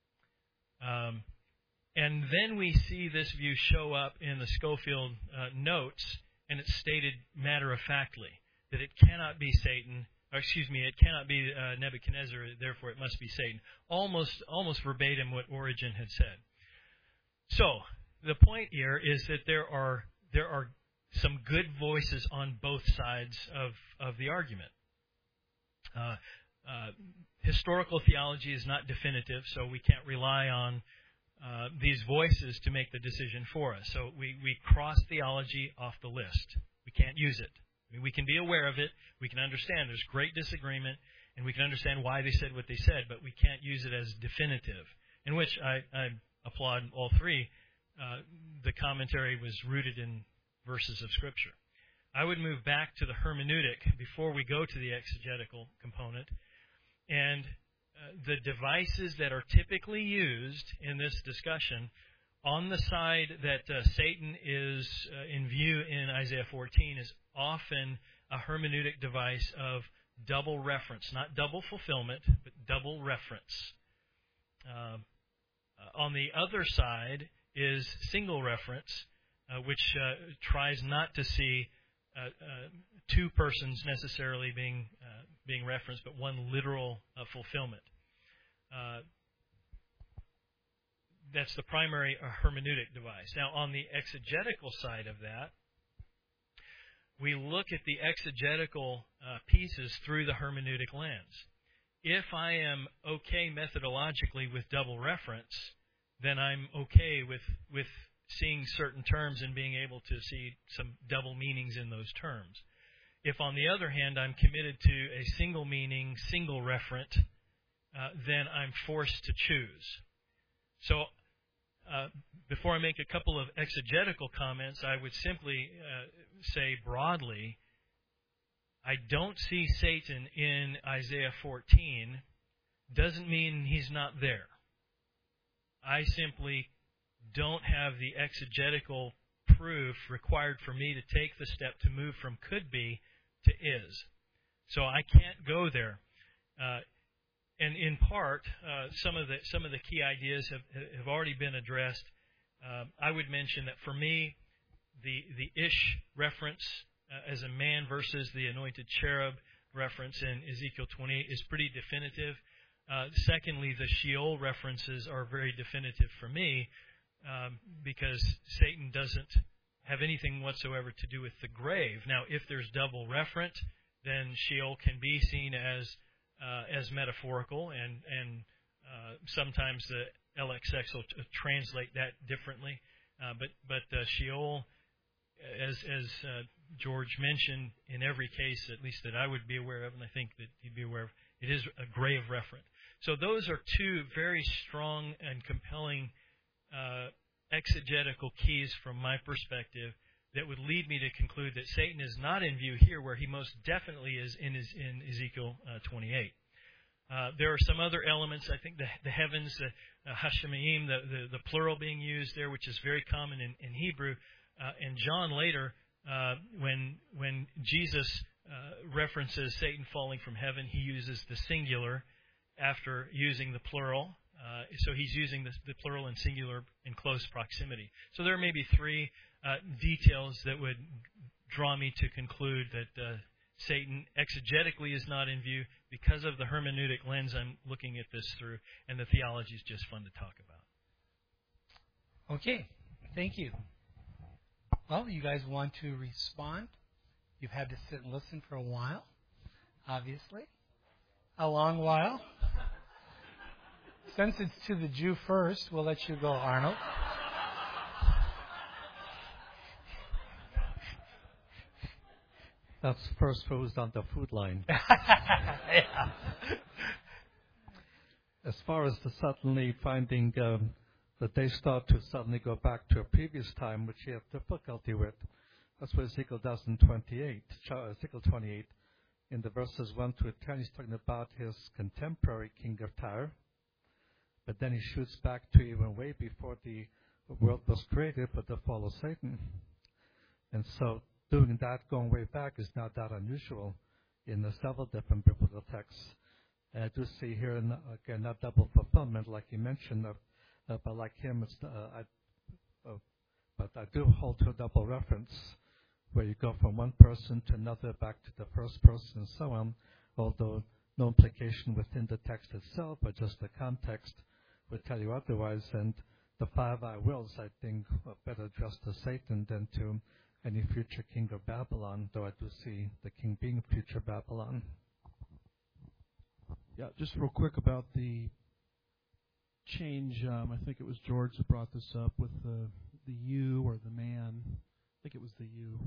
Um, and then we see this view show up in the Scofield uh, notes, and it's stated matter-of-factly that it cannot be Satan. Or excuse me, it cannot be uh, Nebuchadnezzar, therefore it must be Satan. Almost almost verbatim what Origen had said. So, the point here is that there are there are some good voices on both sides of, of the argument. Uh, uh, historical theology is not definitive, so we can't rely on uh, these voices to make the decision for us. So we, we cross theology off the list. We can't use it. I mean, we can be aware of it. We can understand there's great disagreement, and we can understand why they said what they said, but we can't use it as definitive, in which I, I applaud all three. Uh, the commentary was rooted in verses of Scripture. I would move back to the hermeneutic before we go to the exegetical component. And uh, the devices that are typically used in this discussion, on the side that uh, Satan is uh, in view in Isaiah fourteen, is often a hermeneutic device of double reference, not double fulfillment, but double reference. Uh, uh, on the other side is single reference, uh, which uh, tries not to see uh, uh, two persons necessarily being uh, being referenced, but one literal uh, fulfillment. Uh, that's the primary uh, hermeneutic device. Now, on the exegetical side of that, we look at the exegetical uh, pieces through the hermeneutic lens. If I am okay methodologically with double reference, then I'm okay with, with seeing certain terms and being able to see some double meanings in those terms. If, on the other hand, I'm committed to a single meaning, single referent, uh, then I'm forced to choose. So, uh, before I make a couple of exegetical comments, I would simply uh, say broadly, I don't see Satan in Isaiah fourteen. Doesn't mean he's not there. I simply don't have the exegetical proof required for me to take the step to move from could be to is. So I can't go there. Uh, and in part, uh, some of the some of the key ideas have have already been addressed. Uh, I would mention that for me, the the Ish reference uh, as a man versus the anointed cherub reference in Ezekiel twenty-eight is pretty definitive. Uh, secondly, the Sheol references are very definitive for me um, because Satan doesn't have anything whatsoever to do with the grave. Now, if there's double referent, then Sheol can be seen as uh, as metaphorical, and and uh, sometimes the L X X will t- translate that differently. Uh, but but uh, Sheol, as as uh, George mentioned, in every case, at least that I would be aware of, and I think that he'd be aware of, it is a grave referent. So those are two very strong and compelling uh, exegetical keys from my perspective that would lead me to conclude that Satan is not in view here, where he most definitely is in, his, in Ezekiel uh, twenty-eight. Uh, there are some other elements. I think the, the heavens, the uh, Hashemayim, the, the, the plural being used there, which is very common in, in Hebrew. Uh, and John later, uh, when when Jesus uh, references Satan falling from heaven, he uses the singular after using the plural. Uh, so he's using the, the plural and singular in close proximity. So there may be three uh, details that would draw me to conclude that uh, Satan exegetically is not in view because of the hermeneutic lens I'm looking at this through, and the theology is just fun to talk about. Okay, thank you. Well, you guys want to respond? You've had to sit and listen for a while, obviously. A long while. Since it's to the Jew first, we'll let you go, Arnold. That's first foods on the food line. Yeah. As far as the suddenly finding um, that they start to suddenly go back to a previous time, which you have difficulty with, that's what Ezekiel does in twenty-eight, Ezekiel twenty-eight. In the verses one to ten, he's talking about his contemporary king of Tyre. But then he shoots back to even way before the world was created, but the fall of Satan. And so doing that, going way back, is not that unusual in the several different biblical texts. And I do see here, in, again, not double fulfillment, like you mentioned, uh, uh, but like him, it's, uh, I, uh, but I do hold to a double reference, where you go from one person to another, back to the first person, and so on, although no implication within the text itself, but just the context would tell you otherwise. And the five I wills, I think, are better addressed to Satan than to any future king of Babylon, though I do see the king being future Babylon. Yeah, just real quick about the change. Um, I think it was George that brought this up with the the you or the man. I think it was the you.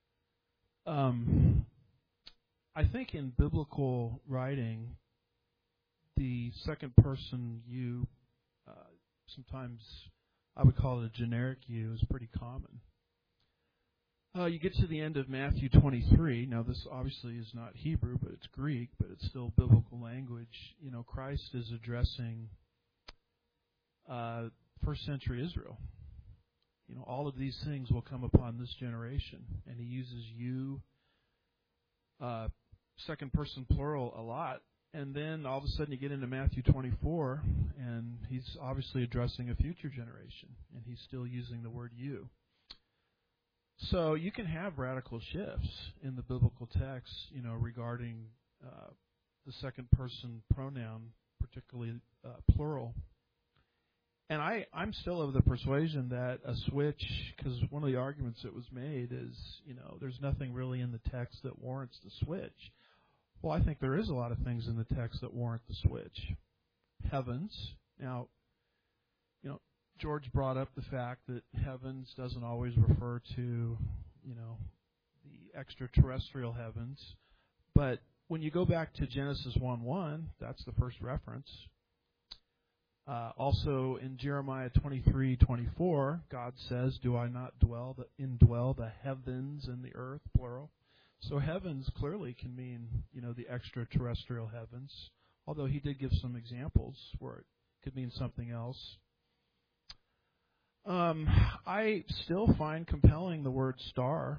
Um, I think in biblical writing, the second person you, uh, sometimes I would call it a generic you, is pretty common. Uh, you get to the end of Matthew twenty-three. Now, this obviously is not Hebrew, but it's Greek, but it's still biblical language. You know, Christ is addressing uh, first century Israel. You know, all of these things will come upon this generation. And he uses you, uh, second person plural, a lot. And then all of a sudden you get into Matthew twenty-four, and he's obviously addressing a future generation. And he's still using the word you. So you can have radical shifts in the biblical text, you know, regarding uh, the second person pronoun, particularly uh, plural. And I, I'm still of the persuasion that a switch, because one of the arguments that was made is, you know, there's nothing really in the text that warrants the switch. Well, I think there is a lot of things in the text that warrant the switch. Heavens. Now, you know, George brought up the fact that heavens doesn't always refer to, you know, the extraterrestrial heavens. But when you go back to Genesis one one, that's the first reference. Uh, also in Jeremiah twenty-three twenty-four, God says, "Do I not dwell the, indwell the heavens and the earth," plural. So heavens clearly can mean, you know, the extraterrestrial heavens, although he did give some examples where it could mean something else. Um, I still find compelling the word star.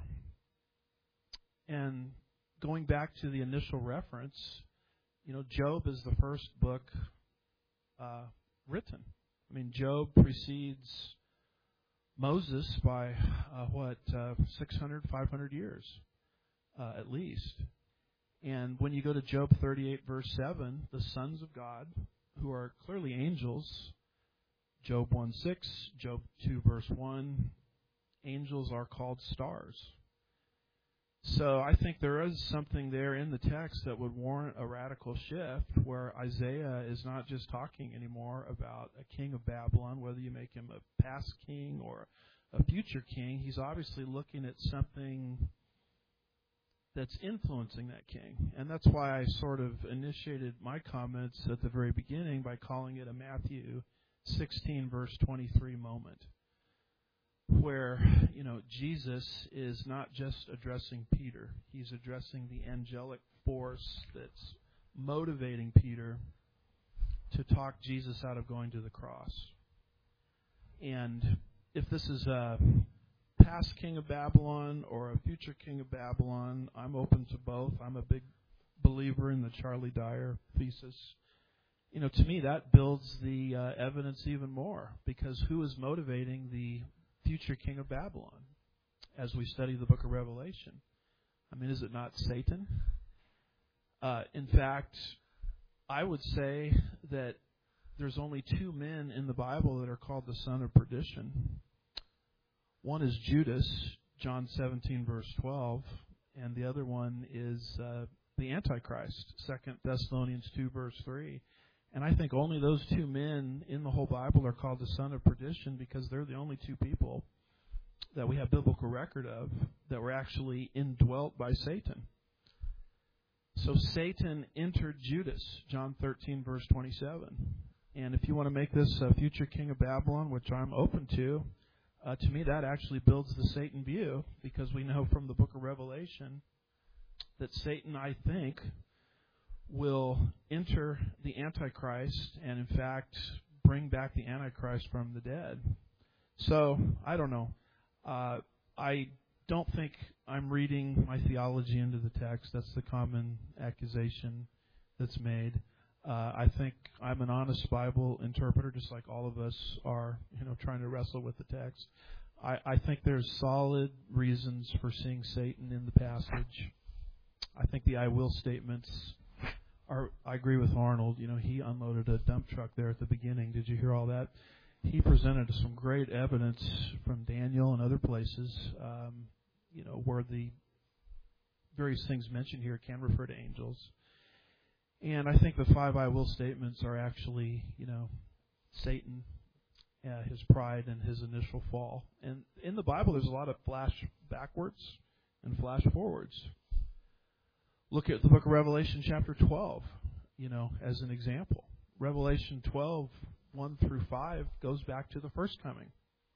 And going back to the initial reference, you know, Job is the first book uh, written. I mean, Job precedes Moses by, uh, what, uh, six hundred, five hundred years, uh, at least. And when you go to Job thirty-eight, verse seven, the sons of God, who are clearly angels, Job one six, Job two, verse one, angels are called stars. So I think there is something there in the text that would warrant a radical shift where Isaiah is not just talking anymore about a king of Babylon, whether you make him a past king or a future king. He's obviously looking at something that's influencing that king. And that's why I sort of initiated my comments at the very beginning by calling it a Matthew sixteen, verse twenty-three moment, where, you know, Jesus is not just addressing Peter. He's addressing the angelic force that's motivating Peter to talk Jesus out of going to the cross. And if this is a past king of Babylon or a future king of Babylon, I'm open to both. I'm a big believer in the Charlie Dyer thesis. You know, to me, that builds the uh, evidence even more, because who is motivating the future king of Babylon as we study the book of Revelation? I mean, is it not Satan? Uh, in fact, I would say that there's only two men in the Bible that are called the son of perdition. One is Judas, John seventeen, verse twelve, and the other one is uh, the Antichrist, Second Thessalonians two, verse three. And I think only those two men in the whole Bible are called the son of perdition because they're the only two people that we have biblical record of that were actually indwelt by Satan. So Satan entered Judas, John thirteen, verse twenty-seven. And if you want to make this a future king of Babylon, which I'm open to, uh, to me that actually builds the Satan view, because we know from the book of Revelation that Satan, I think, will enter the Antichrist and, in fact, bring back the Antichrist from the dead. So, I don't know. Uh, I don't think I'm reading my theology into the text. That's the common accusation that's made. Uh, I think I'm an honest Bible interpreter, just like all of us are, you know, trying to wrestle with the text. I, I think there's solid reasons for seeing Satan in the passage. I think the I will statements are, I agree with Arnold. You know, he unloaded a dump truck there at the beginning. Did you hear all that? He presented some great evidence from Daniel and other places, um, you know, where the various things mentioned here can refer to angels. And I think the five I will statements are actually, you know, Satan, uh, his pride, and his initial fall. And in the Bible, there's a lot of flash backwards and flash forwards. Look at the book of Revelation chapter twelve, you know, as an example. Revelation twelve, one through five, goes back to the first coming.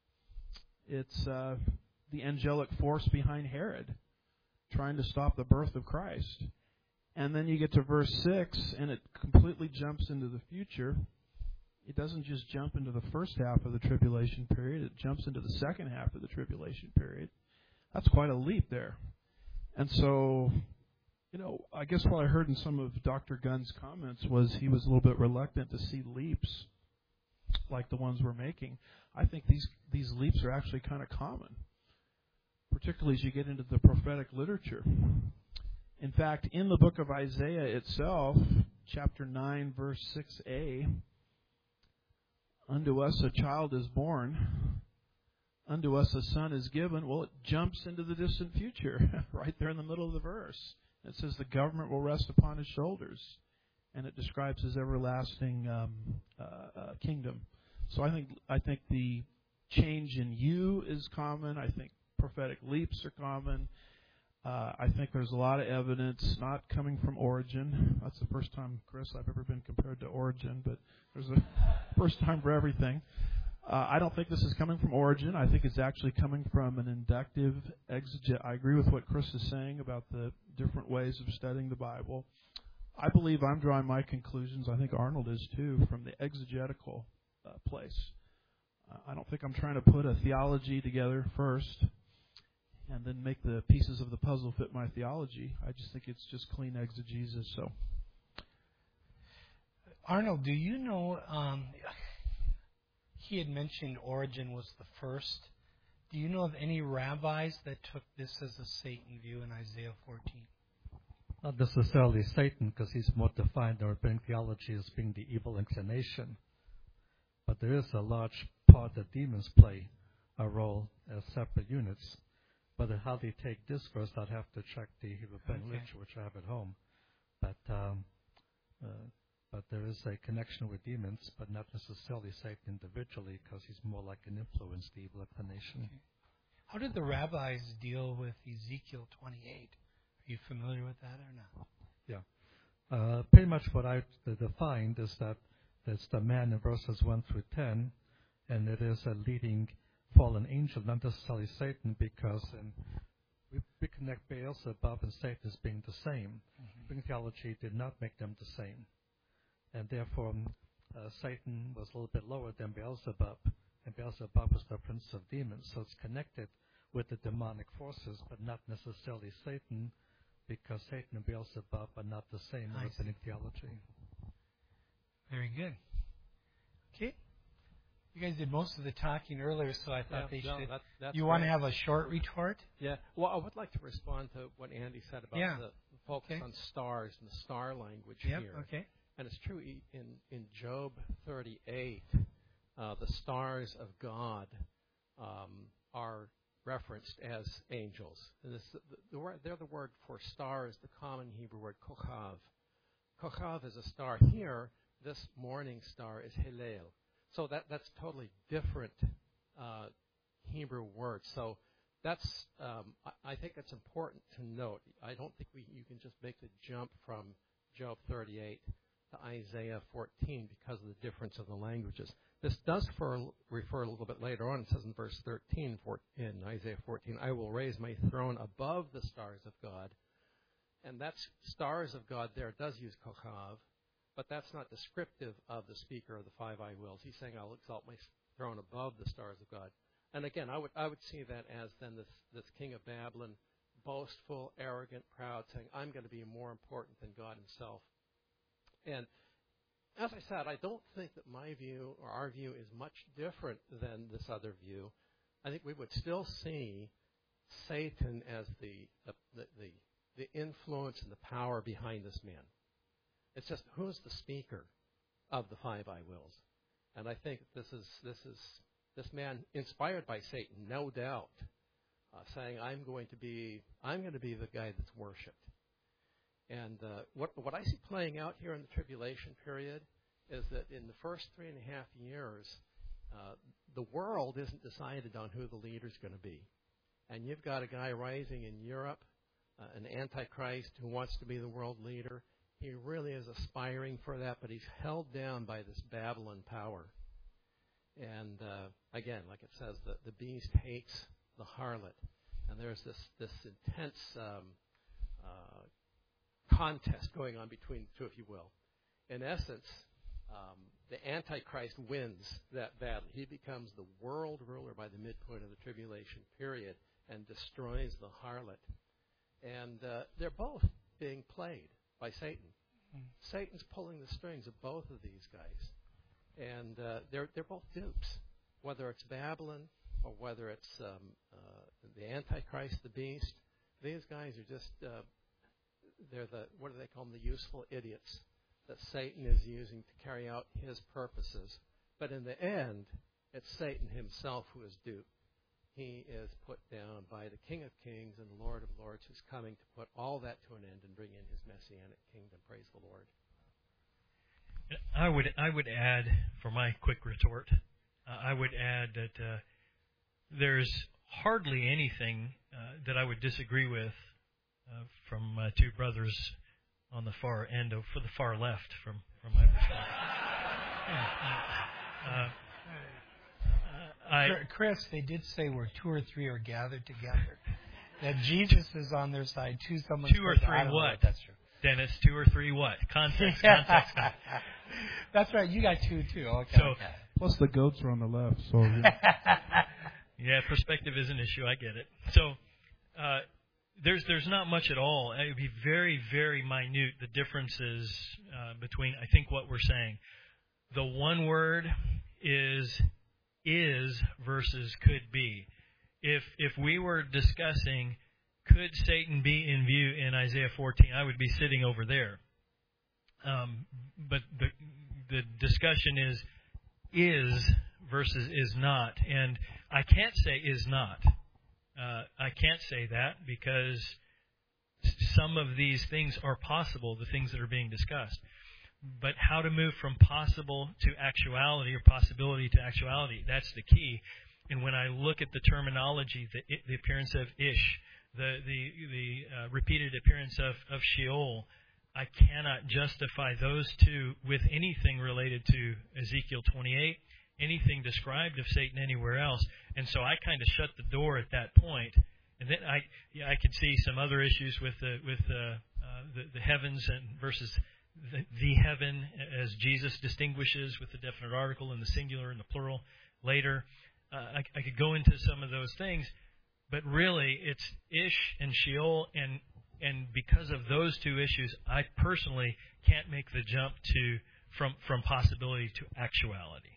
It's uh, the angelic force behind Herod trying to stop the birth of Christ. And then you get to verse six, and it completely jumps into the future. It doesn't just jump into the first half of the tribulation period. It jumps into the second half of the tribulation period. That's quite a leap there. And so, you know, I guess what I heard in some of Doctor Gunn's comments was he was a little bit reluctant to see leaps like the ones we're making. I think these, these leaps are actually kind of common, particularly as you get into the prophetic literature. In fact, in the book of Isaiah itself, chapter nine, verse six a, unto us a child is born, unto us a son is given. Well, it jumps into the distant future, right there in the middle of the verse. It says the government will rest upon his shoulders, and it describes his everlasting um, uh, uh, kingdom. So I think I think the change in you is common. I think prophetic leaps are common. Uh, I think there's a lot of evidence not coming from Origen. That's the first time, Chris, I've ever been compared to Origen, but there's a first time for everything. Uh, I don't think this is coming from Origen. I think it's actually coming from an inductive exeget. I agree with what Chris is saying about the different ways of studying the Bible. I believe I'm drawing my conclusions, I think Arnold is too, from the exegetical uh, place. Uh, I don't think I'm trying to put a theology together first and then make the pieces of the puzzle fit my theology. I just think it's just clean exegesis. So, Arnold, do you know, um, he had mentioned Origen was the first. Do you know of any rabbis that took this as a Satan view in Isaiah fourteen? Not necessarily Satan, because he's more defined in rabbinic theology as being the evil inclination. But there is a large part that demons play a role as separate units. But how they take this verse, I'd have to check the rabbinic Okay. literature, which I have at home. But um, uh, but there is a connection with demons, but not necessarily Satan individually, because he's more like an influence, the evil inclination. Okay. How did the rabbis deal with Ezekiel twenty-eight? Are you familiar with that or not? Yeah. Uh, pretty much what I defined is that it's the man in verses one through ten, and it is a leading fallen angel, not necessarily Satan, because in, we, we connect Beelzebub and Satan as being the same. Mm-hmm. Rabbinic theology did not make them the same. And therefore, uh, Satan was a little bit lower than Beelzebub, and Beelzebub was the prince of demons. So it's connected with the demonic forces, but not necessarily Satan, because Satan and Beelzebub are not the same in I rabbinic see. theology. Very good. Okay. You guys did most of the talking earlier, so I thought Yeah, they no, should. that- that's You want to great. have a short retort? Yeah. Well, I would like to respond to what Andy said about Yeah. the focus Okay. on stars and the star language Yep. here. Okay. And it's true e- in, in Job thirty-eight, uh, the stars of God um, are referenced as angels. And this, the, the word, they're the word for star is the common Hebrew word kochav. Kochav is a star. Here, this morning star is Hillel. So that, that's totally different uh, Hebrew word. So that's um, I, I think it's important to note. I don't think we you can just make the jump from Job thirty-eight to Isaiah fourteen because of the difference of the languages. This does for, refer a little bit later on. It says in verse thirteen for, in Isaiah fourteen, I will raise my throne above the stars of God. And that's stars of God there does use kochav, but that's not descriptive of the speaker of the five I wills. He's saying, I'll exalt my throne above the stars of God. And again, I would I would see that as then this, this king of Babylon, boastful, arrogant, proud, saying, I'm going to be more important than God himself. And as I said, I don't think that my view or our view is much different than this other view. I think we would still see Satan as the the, the, the, the influence and the power behind this man. It's just who's the speaker of the five I wills. And I think this is this is this man inspired by Satan, no doubt, uh, saying, I'm going to be I'm going to be the guy that's worshipped. And uh, what what I see playing out here in the tribulation period is that in the first three and a half years, uh, the world isn't decided on who the leader's going to be. And you've got a guy rising in Europe, uh, an antichrist who wants to be the world leader. He really is aspiring for that, but he's held down by this Babylon power. And uh, again, like it says, the, the beast hates the harlot. And there's this, this intense um, uh, contest going on between the two, if you will. In essence, um, the Antichrist wins that battle. He becomes the world ruler by the midpoint of the tribulation period and destroys the harlot. And uh, they're both being played by Satan. Mm-hmm. Satan's pulling the strings of both of these guys. And uh, they're they're both dupes, whether it's Babylon or whether it's um, uh, the Antichrist, the beast. These guys are just, uh, they're the, what do they call them, the useful idiots that Satan is using to carry out his purposes. But in the end, it's Satan himself who is duped. He is put down by the King of Kings and Lord of Lords, who's coming to put all that to an end and bring in his messianic kingdom. Praise the Lord. I would I would add, for my quick retort, Uh, I would add that uh, there's hardly anything uh, that I would disagree with uh, from uh, two brothers on the far end of, for the far left from, from my perspective. uh, uh, I, Chris, they did say where two or three are gathered together. That Jesus is on their side too. Someone two or says, three I don't know what? if that's true. Dennis, two or three what? Context, context. That's right. You got two too. Okay. So, okay. Plus the goats are on the left, so you know. Yeah, perspective is an issue. I get it. So uh, there's there's not much at all. It would be very, very minute, the differences uh, between, I think, what we're saying. The one word is is versus could be. If if we were discussing could Satan be in view in Isaiah fourteen, I would be sitting over there. Um, but the the discussion is is versus is not. And I can't say is not. Uh, I can't say that because some of these things are possible, the things that are being discussed. But how to move from possible to actuality or possibility to actuality, that's the key. And when I look at the terminology, the, the appearance of Ish, the the, the uh, repeated appearance of, of Sheol, I cannot justify those two with anything related to Ezekiel twenty-eight, anything described of Satan anywhere else. And so I kind of shut the door at that point. And then I yeah, I could see some other issues with the with the uh, the, the heavens and versus the, the heaven, as Jesus distinguishes with the definite article and the singular and the plural later. Uh, I, I could go into some of those things, but really it's Ish and Sheol, and and because of those two issues, I personally can't make the jump to from from possibility to actuality.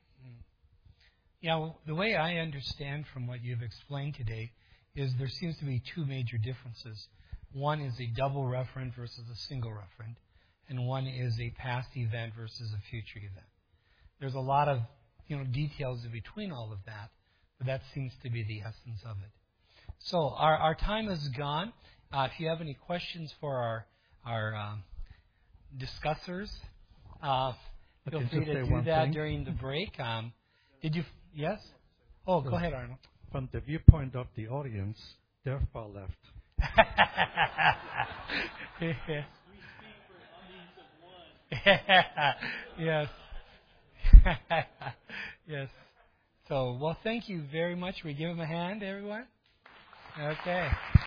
Yeah, well, the way I understand from what you've explained today is there seems to be two major differences. One is a double referent versus a single referent, and one is a past event versus a future event. There's a lot of you know details in between all of that, but that seems to be the essence of it. So our, our time is gone. Uh, if you have any questions for our our um, discussers, uh, feel Okay, free just to say do one that thing. during the break. Um, did you? Yes? Oh, go ahead, Arnold. From the viewpoint of the audience, they're far left. Yes. Yes. So, well, thank you very much. We give him a hand, everyone. Okay.